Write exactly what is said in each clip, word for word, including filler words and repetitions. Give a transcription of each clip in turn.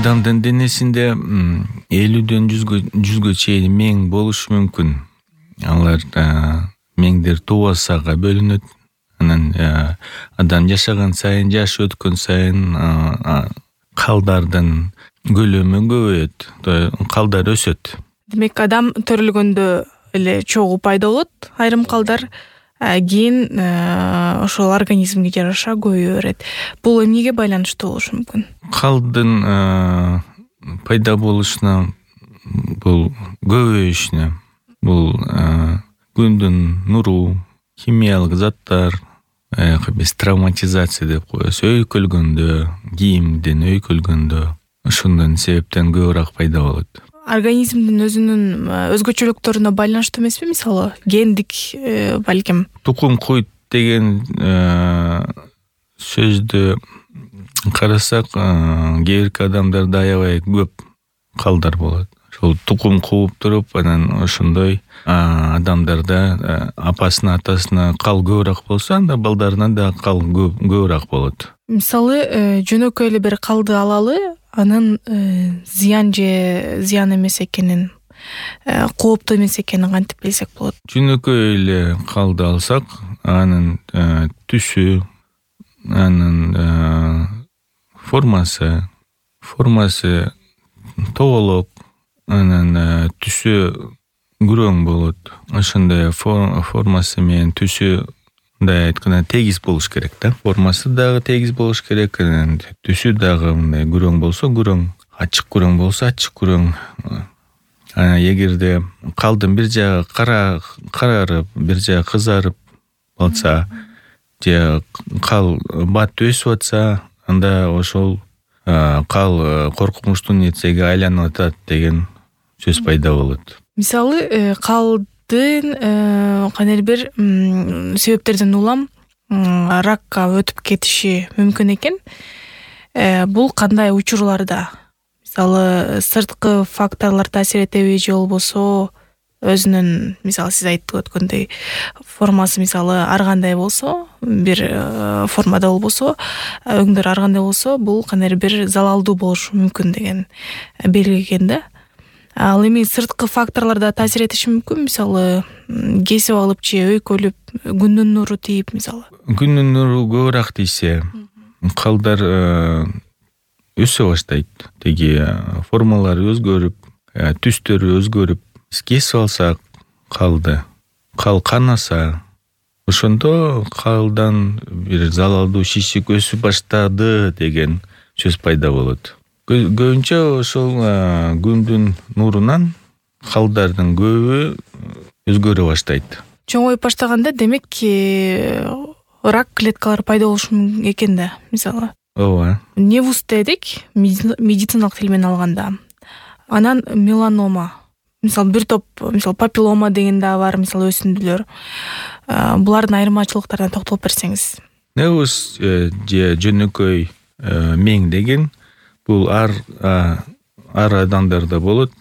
Адамдын денесинде элүүдөн жүзгө чейин мең болушу мүмкүн. Алар меңдер тубасага бөлүнөт. Анан адам жашаган сайын, жаш өткөн сайын калдардын көлөмү көбөйөт, калдар өсөт. Демек, адам төрөлгөндө эле чогуу пайда болот, айрым калдар кийин ошол организмге жараша көбөйө берет. Бул эмнеге байланыштуу болушу мүмкүн? Калдын пайда болушуна, бул көбөйүшүнө, бул күндүн нуру, химиялык заттар, биз травматизация деп коебуз, өйкөлгөндө, кийимден өйкөлгөндө, ошондон себептен көбүрөөк пайда болот. Организмдин өзүнүн өзгөчөлүктөрүнө байланыштуу эмеспи? Мисалы, гендик балким. Тукум куйт деген сөздү карасак, кээ бир адамдарда аябай көп калдар болот. Ошол тукум кууп туруп, анан ошондой адамдарда апасына, атасына кал көбүрөөк болсо, анда балдарына да кал көбүрөөк болот. Мисалы, жөнөкөй эле бир калды алалы, анын зыян же зыян эмес экенин, кооптуу эмес экенин кантип билсек болот? Жөнөкөй эле калды алсак, анын түсү, анын формасы, формасы тоголок, анын түсү күрөң болот. Ошондой формасы менен түсү, мындай айтканда, тегиз болуш керек да. Формасы дагы тегиз болуш керек, анан түсү дагы мындай күрөң болсо, күрөң, ачык күрөң болсо, ачык күрөң. Эгерде калдын бир жагы карарып, бир жагы кызарып калса, же кал бат өсүп атса, анда ошол кал коркунучтуу нерсеге айланып атат деген сөз пайда болот. Мисалы, калдын кандайдыр бир себептерден улам ракка өтүп кетиши мүмкүн экен. Бул кандай учурларда? Мисалы, сырткы факторлор таасир этеби же болбосо өзүнүн, мисалы, сиз айтып өткөндөй, формасы, мисалы, ар кандай болсо, бир формада болбосо, өңдөр ар кандай болсо, бул кандайдыр бир залалдуу болушу мүмкүн деген белги экен да. Ал эми сырткы факторлорда таасир этиши мүмкүн, мисалы, кесип алып же өйкөлүп, күндүн нуру тийип, мисалы. Күндүн нуру көбүрөөк тийсе, калдар өсө баштайт. Теги формалары өзгөрүп, түстөрү өзгөрүп, кесип алсак калды, кал канаса, ошондо калдан бир залалдуу шишик өсүп баштады деген сөз пайда болот. Көбүнчө ошол күндүн нурунан калдардын көбү өзгөрө баштайт. Чоңоюп баштаганда, демек, рак клеткалары пайда болушу мүмкүн экен да, мисалы. Ооба. Невус дедик, медициналык тил менен алганда. Анан меланома. Мисалы, бир топ, мисалы, папиллома деген да бар, мисалы, өсүндүлөр. Булардын айырмачылыктарына токтолуп берсеңиз. Невус же жөнөкөй мең деген бул ар ар адамдарда болот.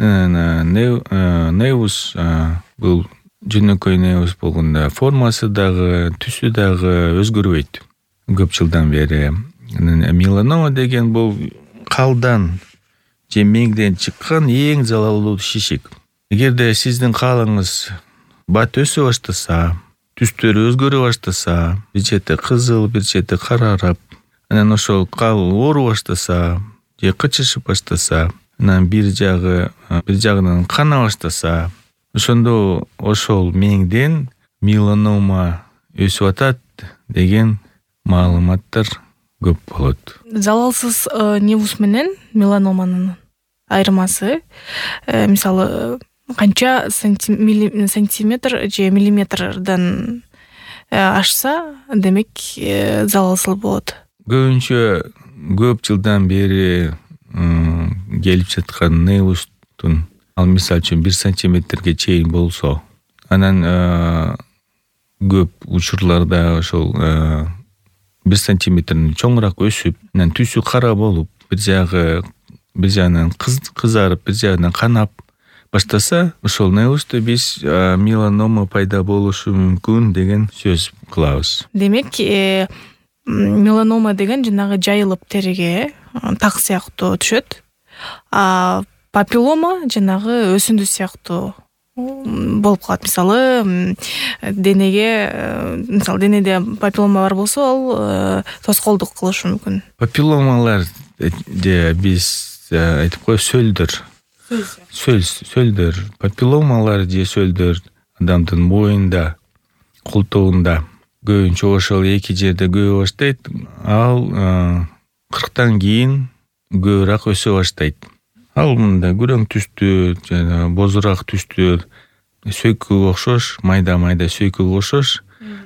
Невус бул жөнөкөй невус болгондо формасы дагы, түсү дагы өзгөрбөйт көп жылдан бери. Меланома деген бул калдан же меңден чыккан эң залалдуу шишик. Эгерде сиздин калыңыз бат өсө баштаса, түстөрү өзгөрө баштаса, бир чети кызыл, бир чети карарып, анан ошол кал оору баштаса, же кычышып баштаса, анан бир жагы, бир жагынан кана баштаса, ошондо ошол меңден меланома өсүп атат деген маалыматтар көп болот. Залалсыз невус менен меланоманын айырмасы, мисалы, канча сантиметр же миллиметрдан ашса, демек, залалсыз болот. Көбүнчө көп жылдан бери келип жаткан невустун, ал мисалы үчүн бир сантиметрге чейин болсо, анан көп учурларда ошол бир сантиметрден чоңураак өсүп, анан түсү кара болуп, бир жагы бир жагынан кызарып, бир жагынан канап баштаса, ошол невусту биз меланома пайда болушу мүмкүн деген сөз кылабыз. Демек, меланома деген жанагы жайылып териге так сыяктуу түшөт. А папиллома жанагы өсүндү сыяктуу болуп калат. Мисалы, денеге, мисалы денеде папиллома бар болсо, ал тоскоолдук кылышы мүмкүн. Папилломалар же биз айтып коебуз сөлдөр. Сөл, сөлдөр. Папилломалар же сөлдөр адамдын моюнда, колтугунда көбүнчө ошол эки жерде көбө баштайт. Ал кырктан кийин көбүрөөк өсө баштайт. Ал мында күрөң түстүү, жана бозураак түстүү, сөйкүгө окшош, майда-майда сөйкүгө окшош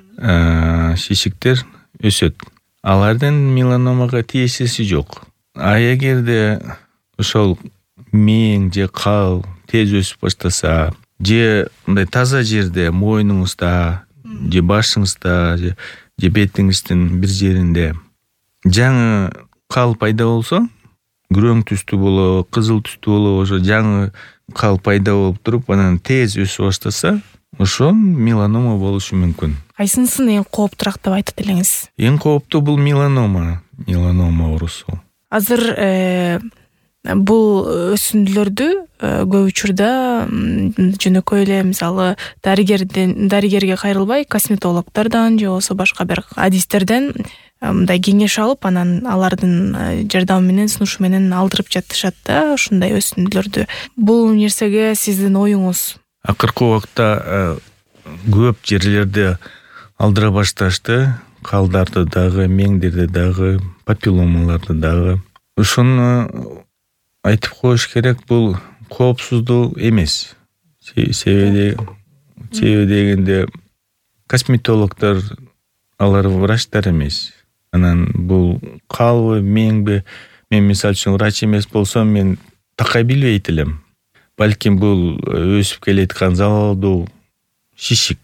шишиктер өсөт. Алардын меланомага тиешеси жок. А эгерде ошол мээң же кал тез өсүп баштаса, же мындай таза жерде, мойнуңузда, же башыңызда, же бетиңиздин бир жеринде жаңы кал пайда болсо, күрөң түстүү болобу, кызыл түстүү болобу, ошо жаңы кал пайда болуп туруп, анан тез өсүп баштаса, ошо меланома болушу мүмкүн. Кайсынысын эң кооптураак деп айтат элеңиз? Эң кооптуу бул меланома, меланома оорусу. Азыр бул өсүндүлөрдү көп учурда жөнөкөй эле, мисалы, дарыгерден дарыгерге кайрылбай, косметологдордон же болбосо башка бир адистерден мындай кеңеш алып, анан алардын жардамы менен, сунушу менен алдырып жатышат да ушундай өсүндүлөрдү. Бул нерсеге сиздин оюңуз? Акыркы убакта көп жерлерде алдыра башташты, калдарды дагы, меңдерди дагы, папилломаларды дагы. Ошону айтып коюш керек, бул коопсуздуу эмес. Себеби дегенде косметологдор алар врачтар эмес. Анан бул калбы, меңби, мен мисалы үчүн врач эмес болсом, мен такай билбейт элем. Балким бул өсүп келеткан залалдуу шишик.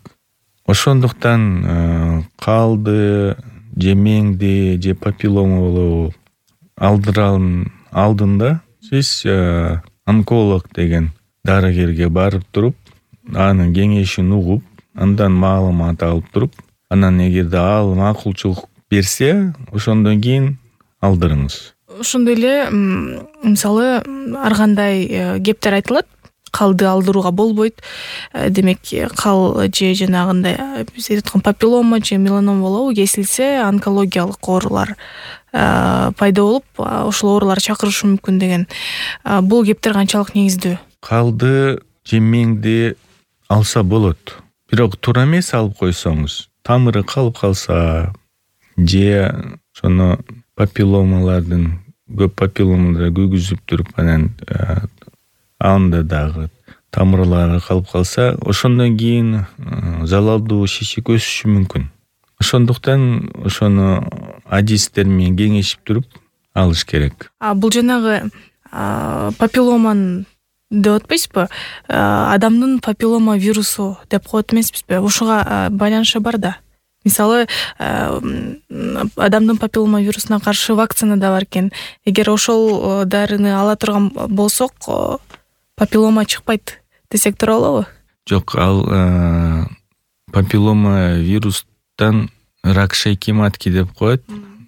Ошондуктан калды, же меңди, же папиллома болобу алдыралын алдында сиз онколог деген дарыгерге барып туруп, анын кеңешин угуп, андан маалымат алып туруп, анан эгерде ал макулчулук берсе, ошондон кийин алдырыңыз. Ошондой эле, мисалы, ар кандай кептер айтылат. Калды алдырууга болбойт. Демек, кал же жанагындай биз айткан папиллома же меланома болобу, кесилсе онкологиялык оорулар пайда болуп, ошол оорулар чакырышы мүмкүн деген. Бул кептер канчалык негиздүү? Калды же меңди алса болот. Бирок туура эмес алып койсоңуз, тамыры калып калса, же сону папилломалардын көп папилломалар күйгүзүп туруп, анан анда дагы тамырлары калып калса, ошондон кийин залалдуу шишик өсүшү мүмкүн. Ошондуктан ошону адистер менен кеңешип туруп алыш керек. А бул жанагы папилломаны деп атпайсызбы? Адамдын папиллома вирусу деп коет эмеспизби? Ошого байланышы бар да. Мисалы, адамдын папиллома вирусуна каршы вакцина да бар экен. Эгер ошол дарыны ала турган болсок, папиллома чыкпайт десек туура болобу? Жок, ал папиллома вирустан рак шейки матки деп коет.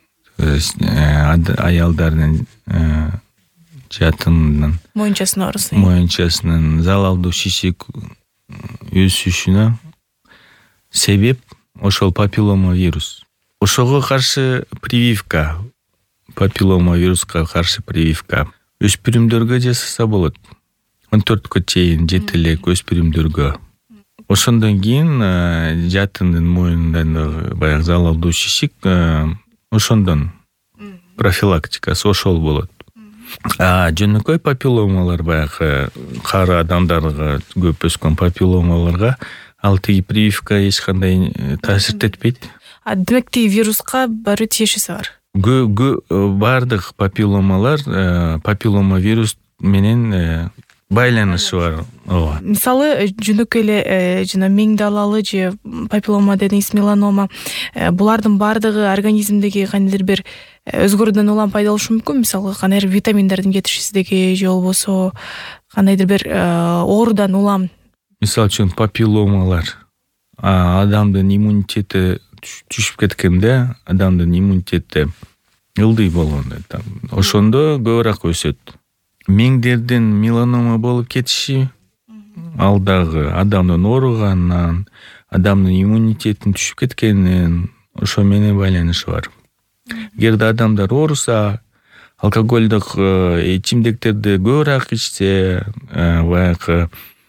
Аялдардын жатынынан, моюнчасынын оорусу. Моюнчасынын залалдуу шишик өсүшүнө себеп ошол папиллома вирус. Ошого каршы прививка, папиллома вируска каршы прививка өспүрүмдөргө жасаса болот. он төрткө чейин жети элек өспүрүмдөргө. Ошондон кийин жатындын моюнундан баягы залалдуу шишик, ошондон профилактикасы ошол болот. А жөнөкөй папилломалар, баягы кары адамдарга көп өскөн папилломаларга ал тиги прививка эч кандай таасир этпейт. А демек тиги вируска баары тиешеси бар. Бардык папилломалар папиллома вирус менен байланышы бар. Ооба. Мисалы, жөнөкөй эле жана меңди алалы же папиллома дедиңиз, меланома, булардын бардыгы организмдеги кандайдыр бир өзгөрүүдөн улам пайда болушу мүмкүн. Мисалы, кандайдыр витаминдердин жетишсиздиги же болбосо кандайдыр бир оорудан улам. Мисалы үчүн папилломалар адамдын иммунитети түшүп кеткенде адамдын иммунитети ылдый болгондо ошондо көбүрөөк өсөт. Меңдердин меланома болуп кетиши ал дагы адамдын ооруганынан, адамдын иммунитетинин түшүп кеткенинен ошо менен байланышы бар. Эгерде адамдар ооруса, алкоголдук ичимдиктерди көбүрөөк ичсе, баягы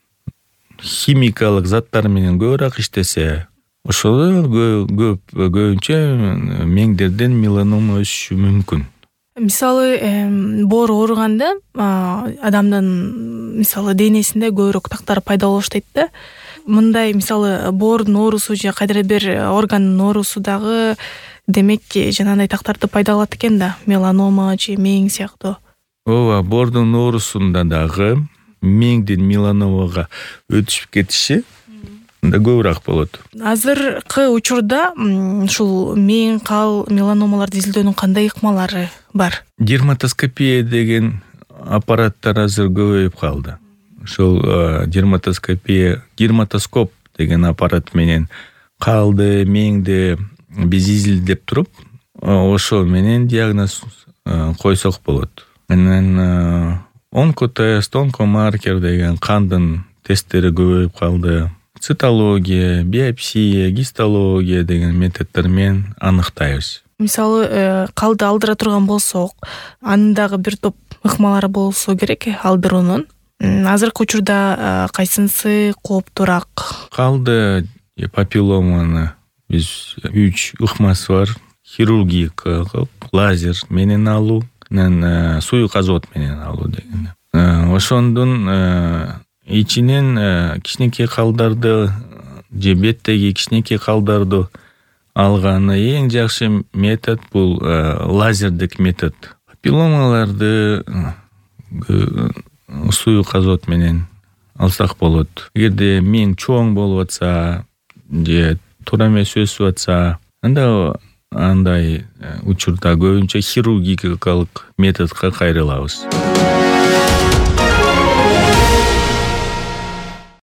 химикалык заттар менен көбүрөөк иштесе, ошол көп көбүнчө меңдерден меланома өсүшү мүмкүн. Мисалы, боор ооруганда адамдын мисалы денесинде көбүрөөк тактар пайда болуш дейт да. Мындай мисалы боордун оорусу же кайдыр бир органдын оорусу дагы демек жанагындай тактарды пайда кылат экен да, меланома же мең сыяктуу. Ооба, боордун оорусунда дагы меңдин меланомага өтүшүп кетиши да көбүрөөк болот. Азыркы учурда ушул мең, кал, меланомаларды изилдөөнүн кандай ыкмалары бар? Дерматоскопия деген аппараттар азыр көбөйүп калды. Ошол дерматоскопия, дерматоскоп деген аппарат менен калды, меңди биз изилдеп туруп, ошол менен диагноз койсок болот. Анан онкотест, онкомаркер деген кандын тесттери көбөйүп калды. Цитология, биопсия, гистология деген методдор менен аныктайбыз. Мисалы, калды алдыра турган болсок, анын дагы бир топ ыкмалары болсо керек алдыруунун. Азыркы учурда кайсынысы кооптуураак? Калды папилломаны биз үч ыкмасы бар. Хирургикалык, лазер менен алуу, анан суюк азот менен алуу деген. Ошондун ичинен кичинекей калдарды же беттеги кичинекей калдарды алганы эң жакшы метод бул лазердик метод. Папилломаларды суюк азот менен алсак болот. Эгерде мең чоң болуп атса же туура эмес өсүп атса, анда андай учурда көбүнчө хирургикалык методко кайрылабыз.